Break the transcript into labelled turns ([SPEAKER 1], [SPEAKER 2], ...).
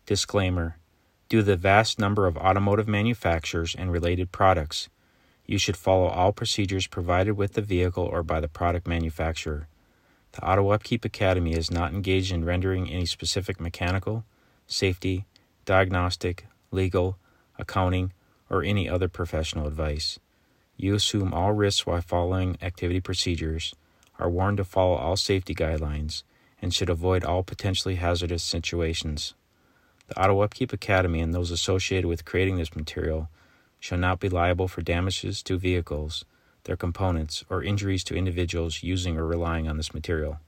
[SPEAKER 1] Disclaimer: due to the vast number of automotive manufacturers and related products, you should follow all procedures provided with the vehicle or by the product manufacturer. The Auto Upkeep Academy is not engaged in rendering any specific mechanical, safety, diagnostic, legal, accounting, or any other professional advice. You assume all risks while following activity procedures, are warned to follow all safety guidelines, and should avoid all potentially hazardous situations. The Auto Upkeep Academy and those associated with creating this material shall not be liable for damages to vehicles, their components, or injuries to individuals using or relying on this material.